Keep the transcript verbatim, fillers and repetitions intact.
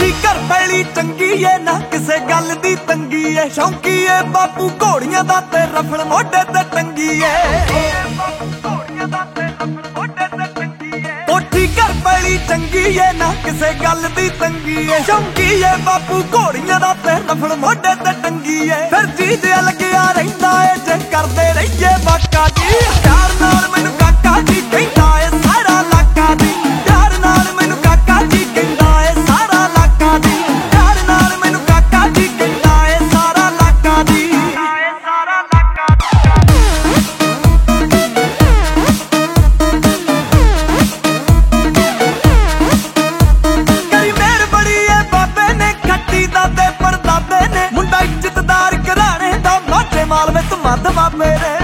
ਕੋਠੀ ਘਰ ਪੈਲੀ ਚੰਗੀ ਏ ਨਾ ਕਿਸੇ ਗੱਲ ਦੀ ਤੰਗੀ ਏ। ਸ਼ੌਂਕੀ ਏ ਬਾਪੂ ਘੋੜੀਆਂ ਦਾ ਤੇ ਰਫਲ ਮੋਢੇ ਤੇ ਟੰਗੀ ਏ। ਕੋਠੀ ਘਰ ਪੈਲੀ ਚੰਗੀ ਏ ਨਾ ਕਿਸੇ ਗੱਲ ਦੀ ਤੰਗੀ ਏ। ਸ਼ੌਂਕੀ ਏ ਬਾਪੂ ਘੋੜੀਆਂ ਦਾ ਤੇ ਰਫਲ ਮੋਢੇ ਤੇ ਟੰਗੀ ਏ। ਫਿਰ ਜੀ ਜਿਹਾ ਲੱਗਿਆ ਰਹਿੰਦਾ ਏ ਜੇ ਕਰਦੇ ਰਹੀਏ ਵਾਕਾ ਜੀ। ਪਿਆਰ ਨਾਲ ਮੈਨੂੰ ਕਾਕਾ ਜੀ ਕਹਿੰਦਾ ਏ ਸਾਰਾ ਇਲਾਕਾ ਜੀ। ਪਿਆਰ ਨਾਲ ਮੈਨੂੰ ਕਾਕਾ ਜੀ ਕਹਿੰਦਾ ਏ ਸਾਰਾ ਇਲਾਕਾ ਜੀ। ਪਿਆਰ ਨਾਲ ਮੈਨੂੰ ਕਾਕਾ ਜੀ ਕਹਿੰਦਾ ਏ ਸਾਰਾ ਇਲਾਕਾ ਜੀ। ਕਰੀ ਮਿਹਰ ਬੜੀ ਏ ਬਾਬੇ ਨੇ ਖੱਟੀ ਦਾਦੇ ਪੜਦਾਦੇ ਨੇ। ਮੁੰਡਾ ਇੱਜ਼ਤਦਾਰ ਘਰਾਣੇ ਦਾ ਮਾਝੇ ਮਾਲਵੇ ਤੋਂ ਮੱਧ ਬਾਬੇ ਨੇ।